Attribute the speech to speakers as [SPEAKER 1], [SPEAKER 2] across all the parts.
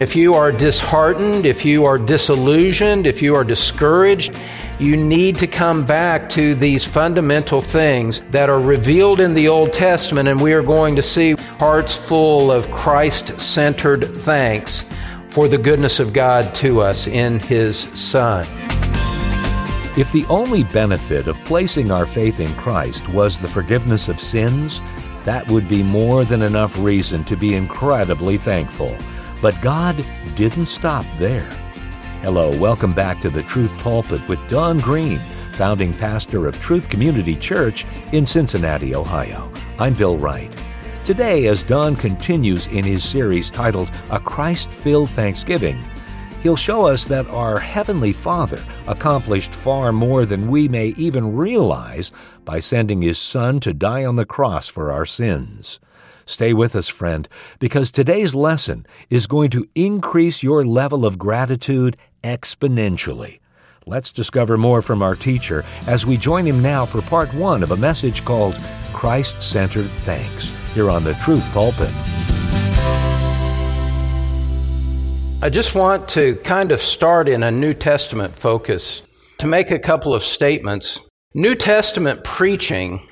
[SPEAKER 1] If you are disheartened, if you are disillusioned, if you are discouraged, you need to come back to these fundamental things that are revealed in the Old Testament, and we are going to see hearts full of Christ-centered thanks for the goodness of God to us in His Son.
[SPEAKER 2] If the only benefit of placing our faith in Christ was the forgiveness of sins, that would be more than enough reason to be incredibly thankful. But God didn't stop there. Hello, welcome back to the Truth Pulpit with Don Green, founding pastor of Truth Community Church in Cincinnati, Ohio. I'm Bill Wright. Today, as Don continues in his series titled A Christ-Filled Thanksgiving, he'll show us that our Heavenly Father accomplished far more than we may even realize by sending His Son to die on the cross for our sins. Stay with us, friend, because today's lesson is going to increase your level of gratitude exponentially. Let's discover more from our teacher as we join him now for part one of a message called Christ-Centered Thanks, here on the Truth Pulpit.
[SPEAKER 1] I just want to kind of start in a New Testament focus to make a couple of statements. New Testament preaching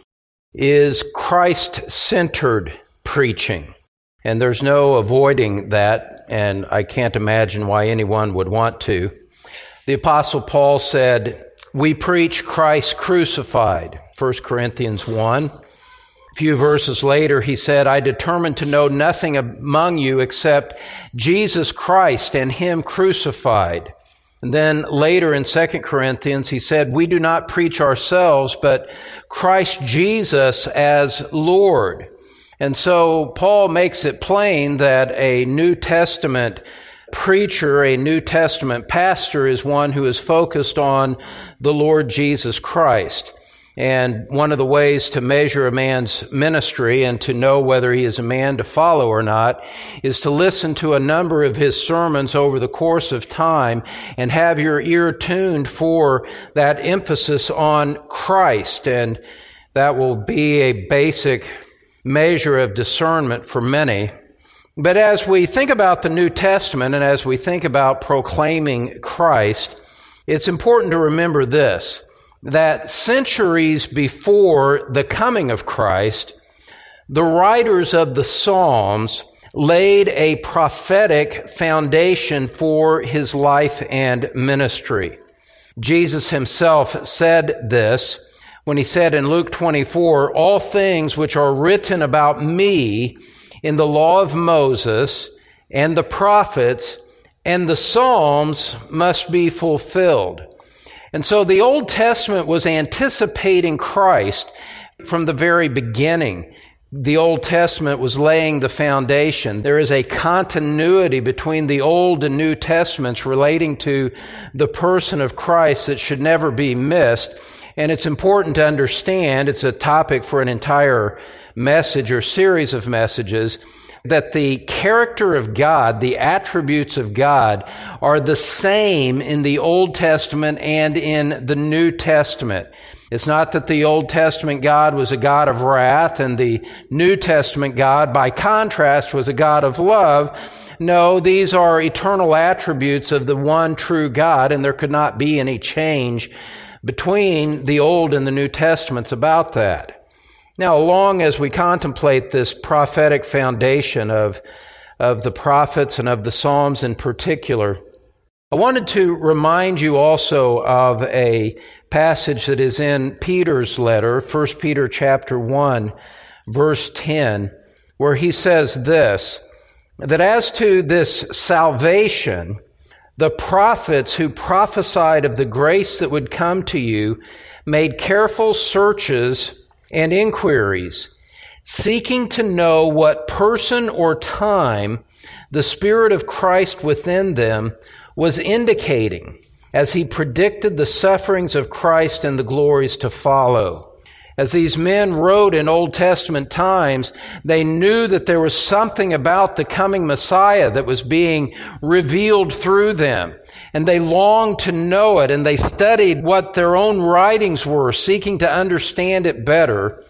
[SPEAKER 1] is Christ-centered preaching, and there's no avoiding that, and I can't imagine why anyone would want to. The Apostle Paul said, "We preach Christ crucified," 1 Corinthians 1. A few verses later, he said, "I determined to know nothing among you except Jesus Christ and Him crucified." And then later in 2 Corinthians, he said, "We do not preach ourselves, but Christ Jesus as Lord." And so Paul makes it plain that a New Testament preacher, a New Testament pastor, is one who is focused on the Lord Jesus Christ. And one of the ways to measure a man's ministry and to know whether he is a man to follow or not is to listen to a number of his sermons over the course of time and have your ear tuned for that emphasis on Christ. And that will be a basic measure of discernment for many. But as we think about the New Testament and as we think about proclaiming Christ, it's important to remember this, that centuries before the coming of Christ, the writers of the Psalms laid a prophetic foundation for His life and ministry. Jesus Himself said this when He said in Luke 24, "All things which are written about me in the law of Moses and the prophets and the Psalms must be fulfilled." And so the Old Testament was anticipating Christ from the very beginning. The Old Testament was laying the foundation. There is a continuity between the Old and New Testaments relating to the person of Christ that should never be missed. And it's important to understand, it's a topic for an entire message or series of messages, that the character of God, the attributes of God, are the same in the Old Testament and in the New Testament. It's not that the Old Testament God was a God of wrath and the New Testament God, by contrast, was a God of love. No, these are eternal attributes of the one true God, and there could not be any change between the Old and the New Testaments about that. Now, along as we contemplate this prophetic foundation of the prophets and of the Psalms in particular, I wanted to remind you also of a passage that is in Peter's letter, 1 Peter chapter 1, verse 10, where he says this, that as to this salvation, the prophets who prophesied of the grace that would come to you made careful searches and inquiries, seeking to know what person or time the Spirit of Christ within them was indicating as He predicted the sufferings of Christ and the glories to follow. As these men wrote in Old Testament times, they knew that there was something about the coming Messiah that was being revealed through them. And they longed to know it, and they studied what their own writings were, seeking to understand it better.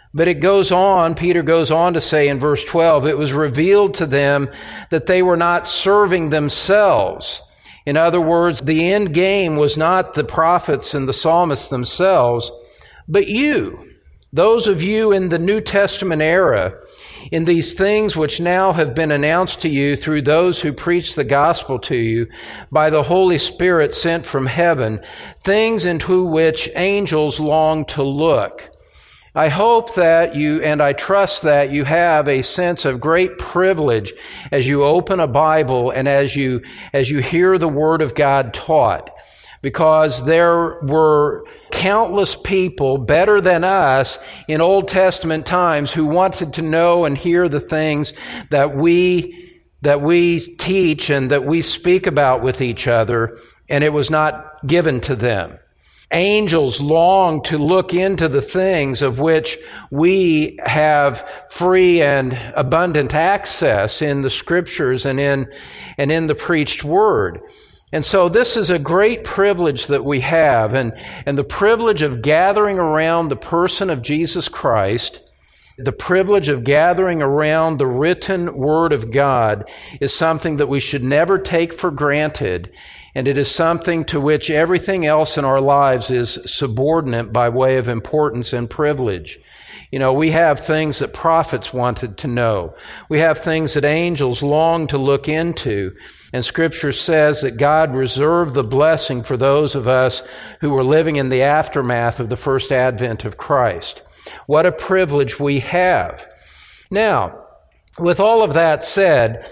[SPEAKER 1] But it goes on, Peter goes on to say in verse 12, it was revealed to them that they were not serving themselves. In other words, the end game was not the prophets and the psalmists themselves, but you, those of you in the New Testament era, in these things which now have been announced to you through those who preach the gospel to you by the Holy Spirit sent from heaven, things into which angels long to look. I hope that you, and I trust that you have a sense of great privilege as you open a Bible and as you hear the Word of God taught, because there were countless people better than us in Old Testament times who wanted to know and hear the things that we teach and that we speak about with each other, and it was not given to them. Angels long to look into the things of which we have free and abundant access in the Scriptures and in the preached Word. And so this is a great privilege that we have, and the privilege of gathering around the person of Jesus Christ, the privilege of gathering around the written Word of God is something that we should never take for granted, and it is something to which everything else in our lives is subordinate by way of importance and privilege. You know, we have things that prophets wanted to know. We have things that angels long to look into. And Scripture says that God reserved the blessing for those of us who were living in the aftermath of the first advent of Christ. What a privilege we have. Now, with all of that said,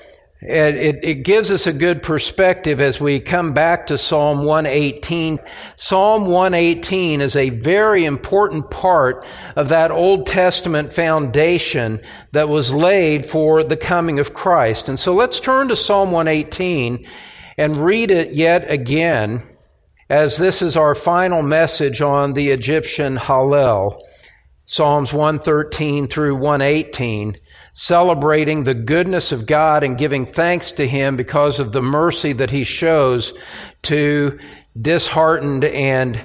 [SPEAKER 1] it gives us a good perspective as we come back to Psalm 118. Psalm 118 is a very important part of that Old Testament foundation that was laid for the coming of Christ. And so let's turn to Psalm 118 and read it yet again, as this is our final message on the Egyptian Hallel. Psalms 113 through 118. Celebrating the goodness of God and giving thanks to Him because of the mercy that He shows to disheartened and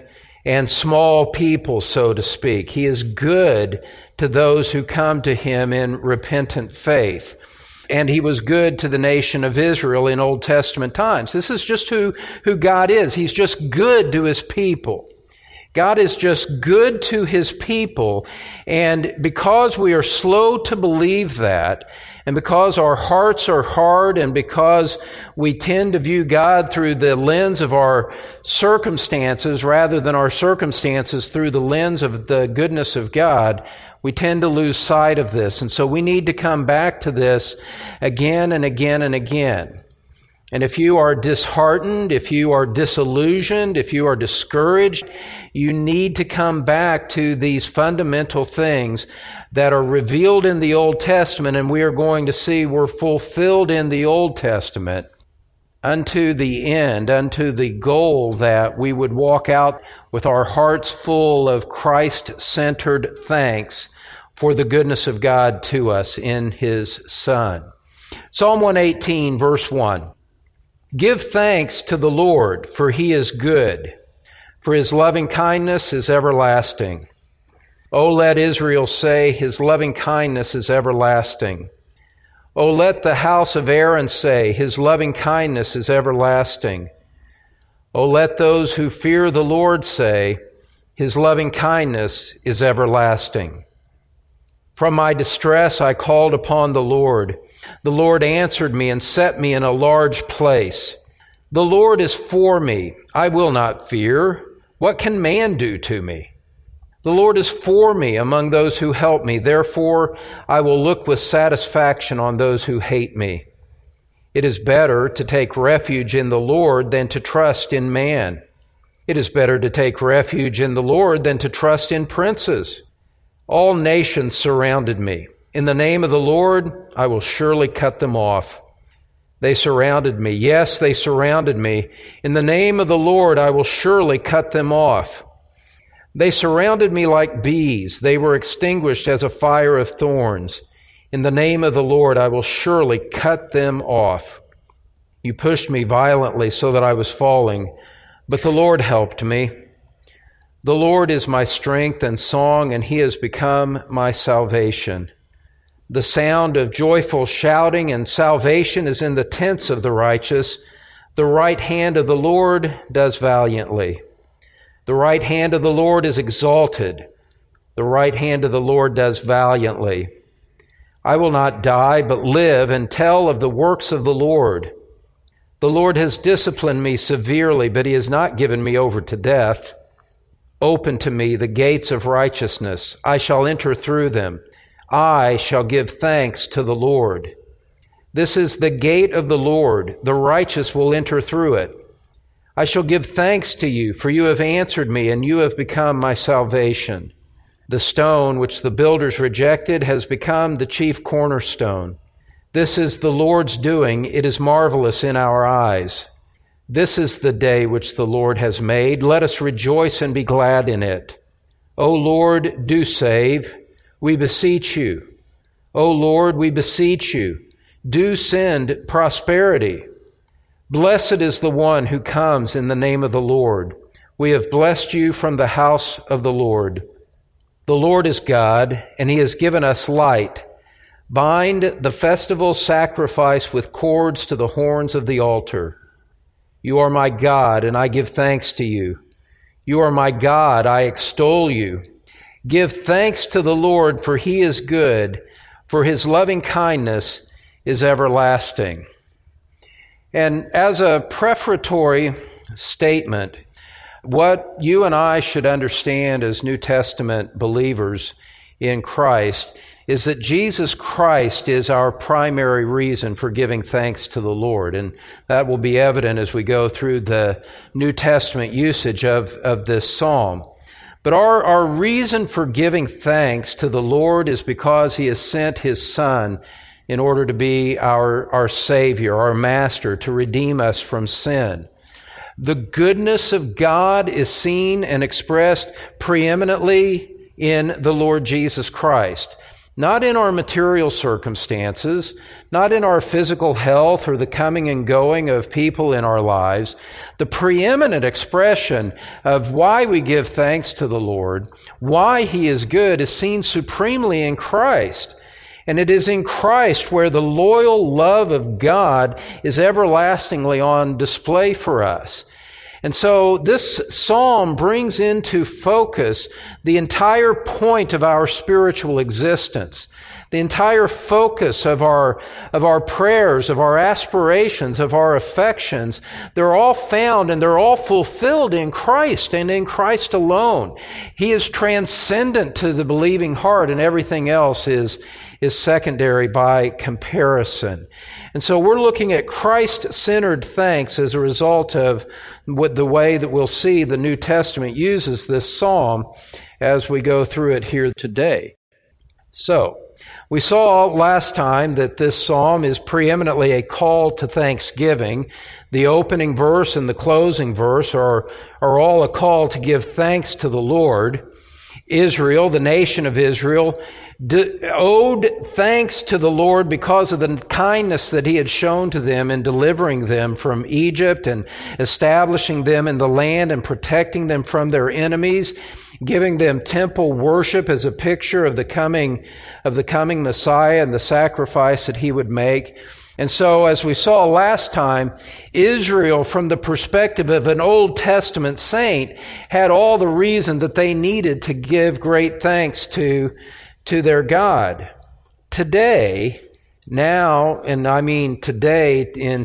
[SPEAKER 1] small people, so to speak. He is good to those who come to Him in repentant faith. And He was good to the nation of Israel in Old Testament times. This is just who God is. He's just good to His people. God is just good to His people, and because we are slow to believe that, and because our hearts are hard, and because we tend to view God through the lens of our circumstances rather than our circumstances through the lens of the goodness of God, we tend to lose sight of this. And so we need to come back to this again and again and again. And if you are disheartened, if you are disillusioned, if you are discouraged, you need to come back to these fundamental things that are revealed in the Old Testament, and we are going to see were fulfilled in the Old Testament unto the end, unto the goal that we would walk out with our hearts full of Christ-centered thanks for the goodness of God to us in His Son. Psalm 118, verse 1. Give thanks to the Lord, for He is good, for His loving kindness is everlasting. O let Israel say, His loving kindness is everlasting. O let the house of Aaron say, His loving kindness is everlasting. O let those who fear the Lord say, His loving kindness is everlasting. From my distress I called upon the Lord. The Lord answered me and set me in a large place. The Lord is for me. I will not fear. What can man do to me? The Lord is for me among those who help me. Therefore, I will look with satisfaction on those who hate me. It is better to take refuge in the Lord than to trust in man. It is better to take refuge in the Lord than to trust in princes. All nations surrounded me. In the name of the Lord, I will surely cut them off. They surrounded me. Yes, they surrounded me. In the name of the Lord, I will surely cut them off. They surrounded me like bees. They were extinguished as a fire of thorns. In the name of the Lord, I will surely cut them off. You pushed me violently so that I was falling, but the Lord helped me. The Lord is my strength and song, and He has become my salvation. The sound of joyful shouting and salvation is in the tents of the righteous. The right hand of the Lord does valiantly. The right hand of the Lord is exalted. The right hand of the Lord does valiantly. I will not die, but live and tell of the works of the Lord. The Lord has disciplined me severely, but He has not given me over to death. Open to me the gates of righteousness. I shall enter through them. I shall give thanks to the Lord. This is the gate of the Lord. The righteous will enter through it. I shall give thanks to you, for you have answered me, and you have become my salvation. The stone which the builders rejected has become the chief cornerstone. This is the Lord's doing. It is marvelous in our eyes. This is the day which the Lord has made. Let us rejoice and be glad in it. O Lord, do save. We beseech you. O Lord, we beseech you. Do send prosperity. Blessed is the one who comes in the name of the Lord. We have blessed you from the house of the Lord. The Lord is God, and He has given us light. Bind the festival sacrifice with cords to the horns of the altar. You are my God, and I give thanks to you. You are my God, I extol you. Give thanks to the Lord, for He is good, for His loving kindness is everlasting. And as a prefatory statement, what you and I should understand as New Testament believers in Christ is that Jesus Christ is our primary reason for giving thanks to the Lord. And that will be evident as we go through the New Testament usage of this psalm. But our reason for giving thanks to the Lord is because He has sent His Son in order to be our Savior, our Master, to redeem us from sin. The goodness of God is seen and expressed preeminently in the Lord Jesus Christ. Not in our material circumstances, not in our physical health or the coming and going of people in our lives. The preeminent expression of why we give thanks to the Lord, why He is good, is seen supremely in Christ. And it is in Christ where the loyal love of God is everlastingly on display for us. And so this psalm brings into focus the entire point of our spiritual existence, the entire focus of our prayers, of our aspirations, of our affections. They're all found and they're all fulfilled in Christ and in Christ alone. He is transcendent to the believing heart, and everything else is secondary by comparison. And so we're looking at Christ-centered thanks as a result of the way that we'll see the New Testament uses this psalm as we go through it here today. So, we saw last time that this psalm is preeminently a call to thanksgiving. The opening verse and the closing verse are all a call to give thanks to the Lord. Israel, the nation of Israel, owed thanks to the Lord because of the kindness that He had shown to them in delivering them from Egypt and establishing them in the land and protecting them from their enemies, giving them temple worship as a picture of the coming Messiah and the sacrifice that He would make. And so, as we saw last time, Israel, from the perspective of an Old Testament saint, had all the reason that they needed to give great thanks to their God. Today, now, and I mean today in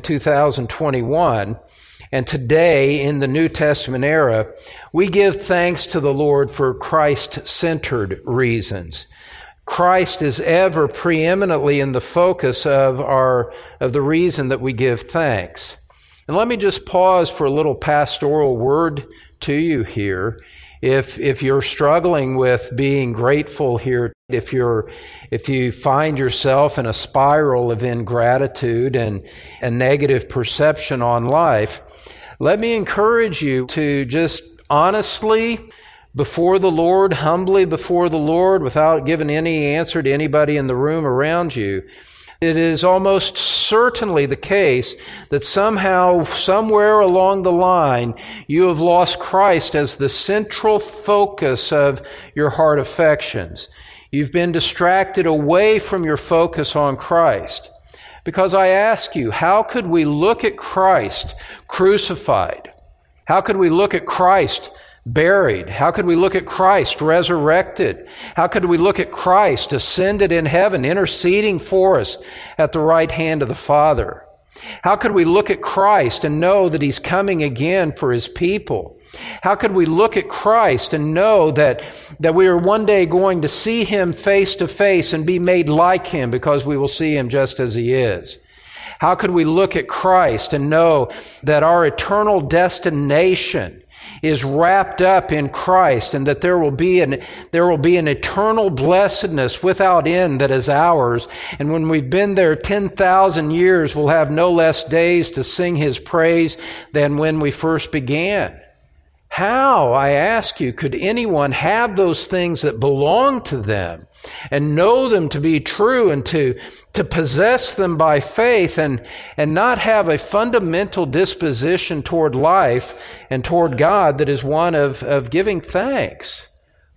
[SPEAKER 1] 2021, and today in the New Testament era, we give thanks to the Lord for Christ-centered reasons. Christ is ever preeminently in the focus of the reason that we give thanks. And let me just pause for a little pastoral word to you here. If you're struggling with being grateful here, if you find yourself in a spiral of ingratitude and a negative perception on life, let me encourage you to just honestly, before the Lord, humbly before the Lord, without giving any answer to anybody in the room around you, It is almost certainly the case that somehow, somewhere along the line, you have lost Christ as the central focus of your heart affections. You've been distracted away from your focus on Christ. Because I ask you, how could we look at Christ crucified? How could we look at Christ buried? How could we look at Christ resurrected? How could we look at Christ ascended in heaven, interceding for us at the right hand of the Father? How could we look at Christ and know that He's coming again for His people? How could we look at Christ and know that we are one day going to see Him face to face and be made like Him because we will see Him just as He is? How could we look at Christ and know that our eternal destination is wrapped up in Christ and that there will be an eternal blessedness without end that is ours, and when we've been there 10,000 years, we'll have no less days to sing His praise than when we first began? How, I ask you, could anyone have those things that belong to them and know them to be true and to possess them by faith and not have a fundamental disposition toward life and toward God that is one of giving thanks?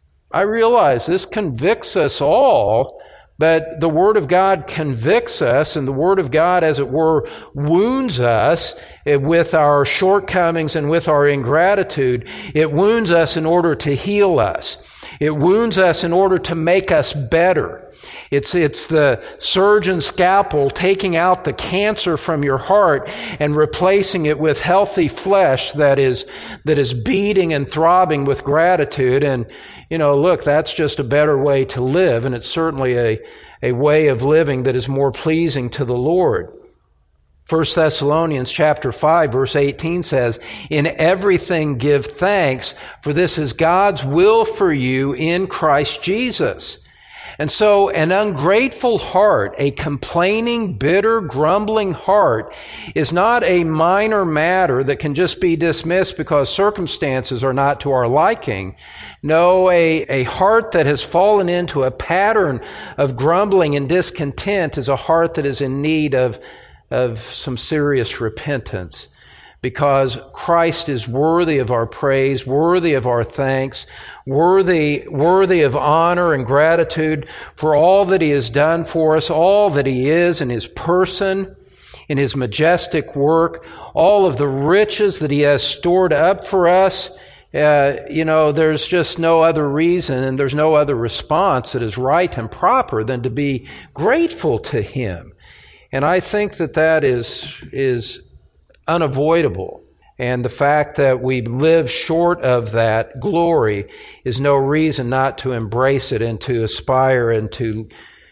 [SPEAKER 1] I realize this convicts us all, but the Word of God convicts us, and the Word of God, as it were, wounds us with our shortcomings and with our ingratitude. It wounds us in order to heal us. It wounds us in order to make us better. It's the surgeon's scalpel taking out the cancer from your heart and replacing it with healthy flesh that is beating and throbbing with gratitude. And, look, that's just a better way to live, and it's certainly a way of living that is more pleasing to the Lord. 1 Thessalonians chapter 5, verse 18 says, "In everything give thanks, for this is God's will for you in Christ Jesus." And so an ungrateful heart, a complaining, bitter, grumbling heart, is not a minor matter that can just be dismissed because circumstances are not to our liking. No, a heart that has fallen into a pattern of grumbling and discontent is a heart that is in need of some serious repentance, because Christ is worthy of our praise, worthy of our thanks, worthy of honor and gratitude for all that He has done for us, all that He is in His person, in His majestic work, all of the riches that He has stored up for us. There's just no other reason and there's no other response that is right and proper than to be grateful to Him. And I think that is unavoidable. And the fact that we live short of that glory is no reason not to embrace it and to aspire and to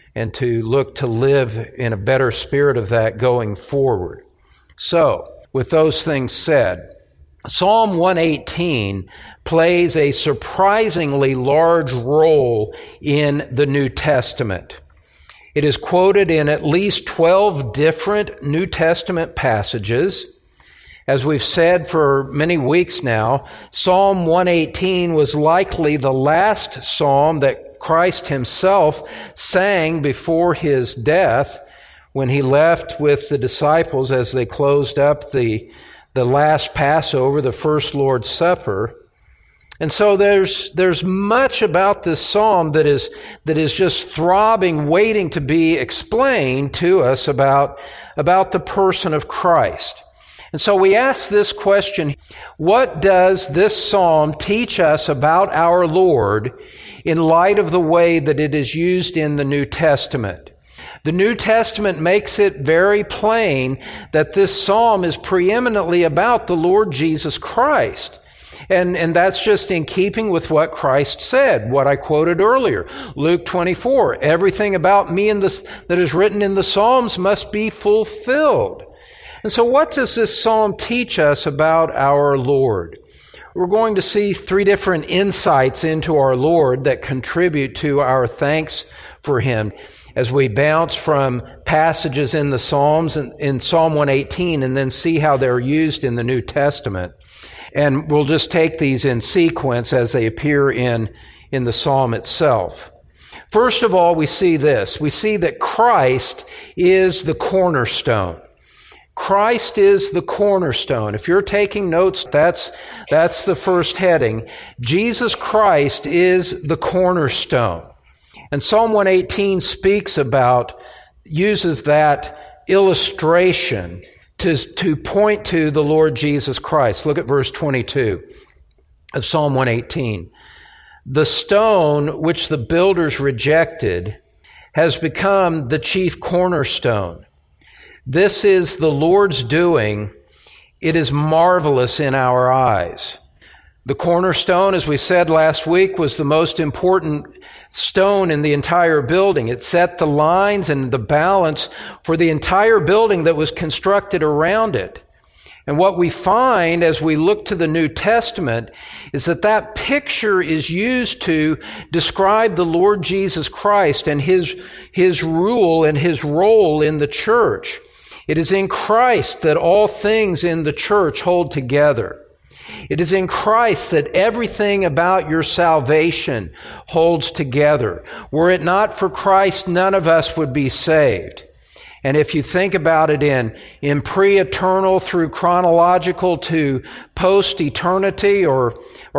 [SPEAKER 1] look to live in a better spirit of that going forward. So, with those things said, Psalm 118 plays a surprisingly large role in the New Testament. It is quoted in at least 12 different New Testament passages. As we've said for many weeks now, Psalm 118 was likely the last psalm that Christ Himself sang before His death when He left with the disciples as they closed up the last Passover, the first Lord's Supper. And so there's much about this psalm that is just throbbing, waiting to be explained to us about the person of Christ. And so we ask this question: what does this psalm teach us about our Lord in light of the way that it is used in the New Testament? The New Testament makes it very plain that this psalm is preeminently about the Lord Jesus Christ. And that's just in keeping with what Christ said, what I quoted earlier. Luke 24, everything about me that is written in the Psalms must be fulfilled. And so what does this psalm teach us about our Lord? We're going to see three different insights into our Lord that contribute to our thanks for Him as we bounce from passages in the Psalms and in Psalm 118 and then see how they're used in the New Testament. And we'll just take these in sequence as they appear in the psalm itself. First of all, we see this. We see that Christ is the cornerstone. Christ is the cornerstone. If you're taking notes, that's the first heading. Jesus Christ is the cornerstone. And Psalm 118 uses that illustration to point to the Lord Jesus Christ. Look at verse 22 of Psalm 118. The stone which the builders rejected has become the chief cornerstone. This is the Lord's doing. It is marvelous in our eyes. The cornerstone, as we said last week, was the most important stone in the entire building. It set the lines and the balance for the entire building that was constructed around it. And what we find as we look to the New Testament is that picture is used to describe the Lord Jesus Christ and His rule and His role in the church. It is in Christ that all things in the church hold together. It is in Christ that everything about your salvation holds together. Were it not for Christ, none of us would be saved. And if you think about it in pre-eternal through chronological to post-eternity or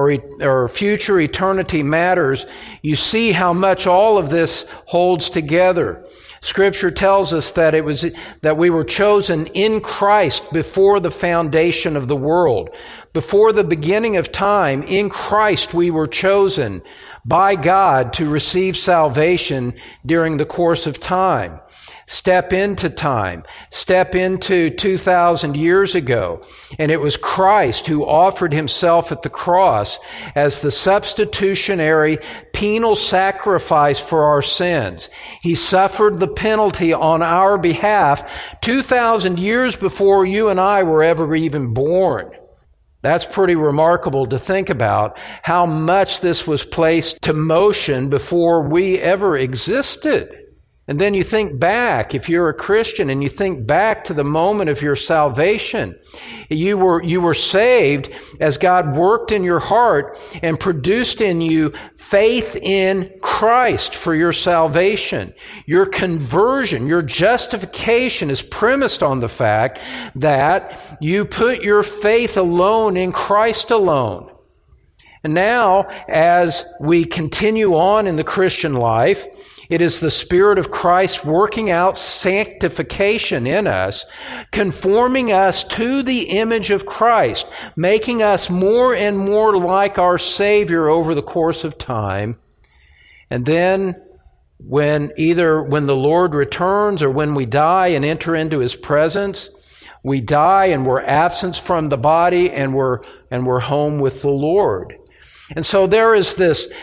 [SPEAKER 1] future eternity matters, you see how much all of this holds together. Scripture tells us that we were chosen in Christ before the foundation of the world. Before the beginning of time, in Christ we were chosen by God to receive salvation during the course of time. Step into time. Step into 2,000 years ago. And it was Christ who offered Himself at the cross as the substitutionary penal sacrifice for our sins. He suffered the penalty on our behalf 2,000 years before you and I were ever even born. That's pretty remarkable to think about how much this was placed to motion before we ever existed. And then you think back, if you're a Christian, and you think back to the moment of your salvation. You were saved as God worked in your heart and produced in you faith in Christ for your salvation. Your conversion, your justification is premised on the fact that you put your faith alone in Christ alone. And now, as we continue on in the Christian life, it is the Spirit of Christ working out sanctification in us, conforming us to the image of Christ, making us more and more like our Savior over the course of time. And then, when the Lord returns or when we die and enter into His presence, we die and we're absent from the body and we're home with the Lord. And so there is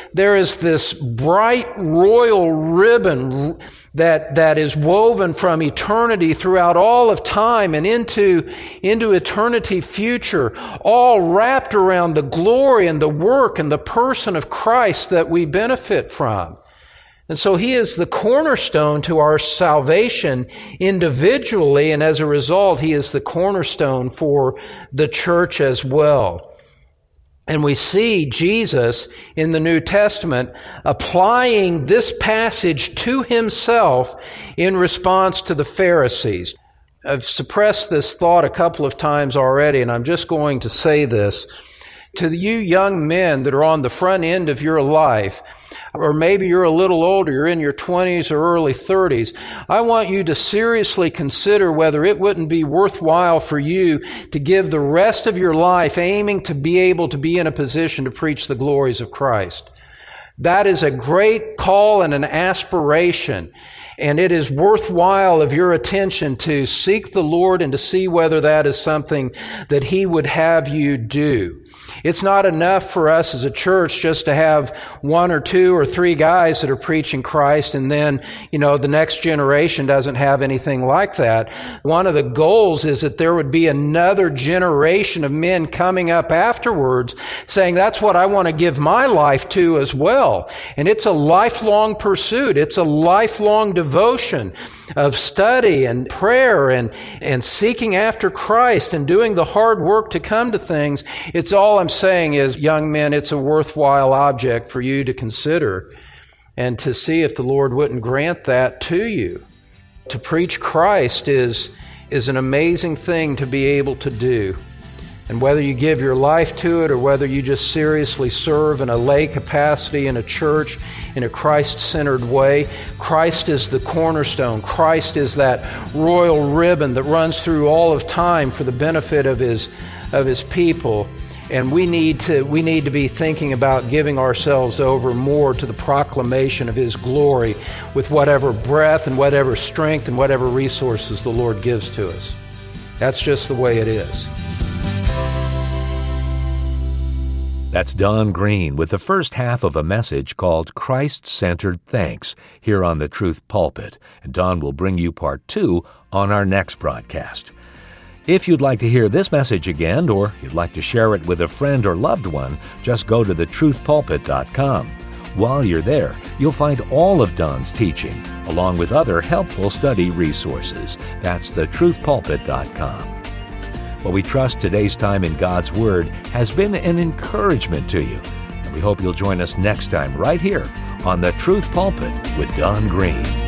[SPEAKER 1] this bright royal ribbon that is woven from eternity throughout all of time and into eternity future, all wrapped around the glory and the work and the person of Christ that we benefit from. And so He is the cornerstone to our salvation individually, and as a result, He is the cornerstone for the church as well. And we see Jesus in the New Testament applying this passage to Himself in response to the Pharisees. I've suppressed this thought a couple of times already, and I'm just going to say this. To you young men that are on the front end of your life, or maybe you're a little older, you're in your 20s or early 30s, I want you to seriously consider whether it wouldn't be worthwhile for you to give the rest of your life aiming to be able to be in a position to preach the glories of Christ. That is a great call and an aspiration. And it is worthwhile of your attention to seek the Lord and to see whether that is something that He would have you do. It's not enough for us as a church just to have 1 or 2 or 3 guys that are preaching Christ and then, the next generation doesn't have anything like that. One of the goals is that there would be another generation of men coming up afterwards saying, that's what I want to give my life to as well. And it's a lifelong pursuit. It's a lifelong devotion of study and prayer and seeking after Christ and doing the hard work to come to things. It's all I'm saying is, young men, it's a worthwhile object for you to consider. and to see if the Lord wouldn't grant that to you. To preach Christ is an amazing thing to be able to do. And whether you give your life to it or whether you just seriously serve in a lay capacity in a church in a Christ-centered way, Christ is the cornerstone. Christ is that royal ribbon that runs through all of time for the benefit of His people. And we need to be thinking about giving ourselves over more to the proclamation of His glory with whatever breath and whatever strength and whatever resources the Lord gives to us. That's just the way it is.
[SPEAKER 2] That's Don Green with the first half of a message called Christ-Centered Thanks here on the Truth Pulpit. And Don will bring you part 2 on our next broadcast. If you'd like to hear this message again, or you'd like to share it with a friend or loved one, just go to thetruthpulpit.com. While you're there, you'll find all of Don's teaching, along with other helpful study resources. That's thetruthpulpit.com. Well, we trust today's time in God's Word has been an encouragement to you. And we hope you'll join us next time right here on The Truth Pulpit with Don Green.